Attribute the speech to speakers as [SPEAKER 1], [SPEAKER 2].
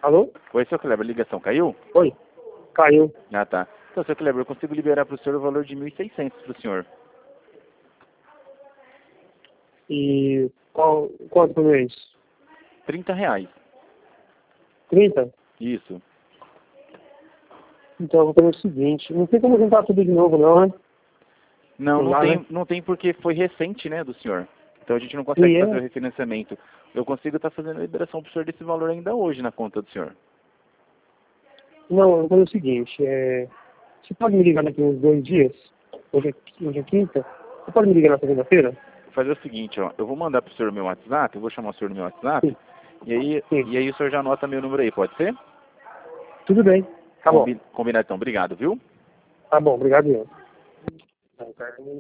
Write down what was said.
[SPEAKER 1] Alô?
[SPEAKER 2] Oi, seu Kleber, a ligação caiu?
[SPEAKER 1] Oi. Caiu.
[SPEAKER 2] Ah, tá. Então, seu Kleber, eu consigo liberar para o senhor o valor de 1.600 para o senhor.
[SPEAKER 1] E quanto por mês?
[SPEAKER 2] R$ 30.
[SPEAKER 1] 30?
[SPEAKER 2] Isso.
[SPEAKER 1] Então eu vou fazer o seguinte, não tem como juntar tudo de novo não, né?
[SPEAKER 2] Não,
[SPEAKER 1] Não
[SPEAKER 2] não
[SPEAKER 1] dá,
[SPEAKER 2] tem,
[SPEAKER 1] né?
[SPEAKER 2] não tem porque foi recente, né, do senhor. Então a gente não consegue
[SPEAKER 1] E
[SPEAKER 2] fazer o
[SPEAKER 1] é?
[SPEAKER 2] refinanciamento. Eu consigo estar fazendo a liberação para o senhor desse valor ainda hoje na conta do senhor.
[SPEAKER 1] Não, eu vou fazer o seguinte, você pode me ligar daqui uns 2 dias? Hoje é quinta? Você pode me ligar na segunda-feira?
[SPEAKER 2] Vou fazer o seguinte, ó, eu vou mandar para o senhor o meu WhatsApp, eu vou chamar o senhor no meu WhatsApp,
[SPEAKER 1] Sim,
[SPEAKER 2] e aí,
[SPEAKER 1] sim.
[SPEAKER 2] e aí o senhor já anota meu número aí, pode ser?
[SPEAKER 1] Tudo bem. Tá bom.
[SPEAKER 2] Combinado então, obrigado, viu?
[SPEAKER 1] Tá bom, obrigado. Eu.